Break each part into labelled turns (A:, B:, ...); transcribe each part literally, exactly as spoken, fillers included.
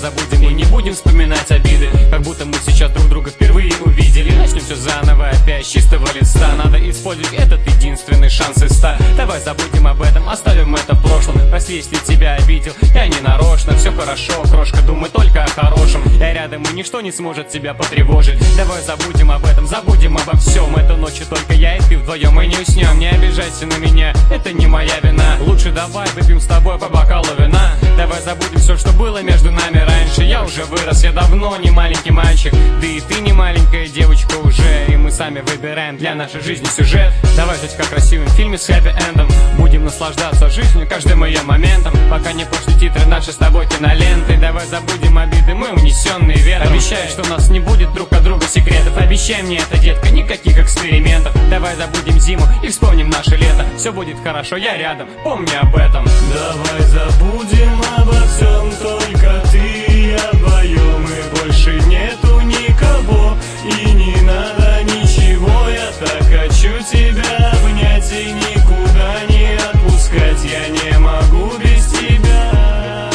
A: забудем и не будем вспоминать обиды, как будто мы сейчас друг друга впервые увидели. Начнем все заново, опять с чистого листа. Надо использовать этот единственный шанс из ста. Давай забудем об этом, оставим это в прошлом. Прости, если тебя обидел, я не нарочно. Все хорошо, крошка, думай только о хорошем. Я рядом, и ничто не сможет тебя потревожить. Давай забудем об этом, забудем обо всем. Эту ночью только я и ты вдвоем мы не уснем. Не обижайся на меня, это не моя вина. Лучше давай выпьем с тобой по бокалу вина. Давай забудем все, что было между нами раньше. Я уже вырос, я давно не маленький мальчик. Да и ты не маленькая девочка уже. И мы сами выбираем для нашей жизни сюжет. Давай жить как в красивом фильме с хэппи-эндом. Будем наслаждаться жизнью, каждым ее моментом, пока не пошли титры наши с тобой киноленты. Давай забудем обиды, мы унесенные ветром. Обещаю, что у нас не будет друг от друга секретов. Обещай мне это, детка, никаких экспериментов. Давай забудем зиму и вспомним наше лето. Все будет хорошо, я рядом, помни об этом.
B: Давай забудем обо всем, только ты и я вдвоем. И больше нету никого, и не надо ничего. Я так хочу тебя обнять и никуда не отпускать. Я не могу без тебя.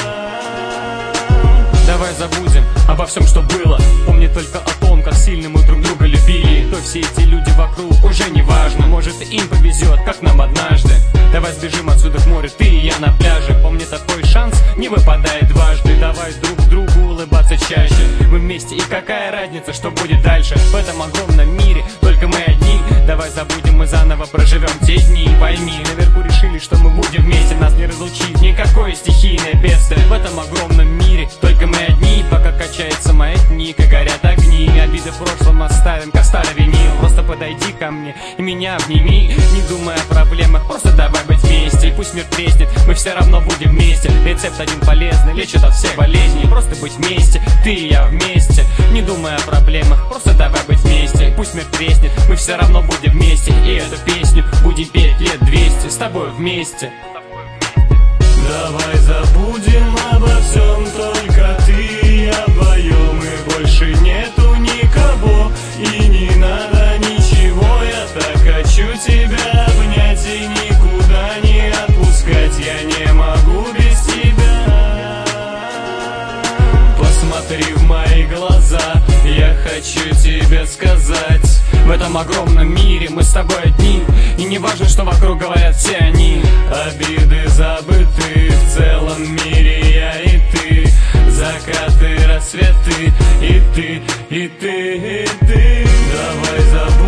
A: Давай забудем обо всем, что было. Помни только о том, как сильно мы друг друга любили. То все эти люди вокруг уже не важно. Может, им повезет, как нам однажды. Давай сбежим отсюда к морю, ты и я на пляже. Помни, такой шанс не выпадает дважды. Давай друг другу улыбаться чаще. Мы вместе, и какая разница, что будет дальше. В этом огромном мире только мы одни. Давай забудем, мы заново проживем те дни. Пойми, наверху решили, что мы будем вместе. Нас не разлучит никакое стихийное бедствие. В этом огромном мире только мы одни. Пока качается маятник и горят огни. Обиды в прошлом оставим, как старый винил. Просто подойди ко мне и меня обними. Не думай о проблемах, просто давай быть вместе. И пусть мир треснет, мы все равно будем вместе. Рецепт один полезный, лечит от всех болезней. Просто быть вместе, ты и я вместе. Не думай о проблемах, просто давай быть вместе. И пусть мир треснет, мы все равно будем вместе. И эту песню будем петь лет двести с тобой вместе.
B: Давай забудем обо всем, только ты и я вдвоем. И больше нету никого, и не надо ничего. Я так хочу тебя обнять и никуда не отпускать. Я не могу без тебя. Посмотри в мои глаза, я хочу тебе сказать. В этом огромном мире мы с тобой одни. И не важно, что вокруг говорят все они. Обиды забыты, в целом мире я и ты. Закаты, рассветы, и ты, и ты, и ты. Давай забудем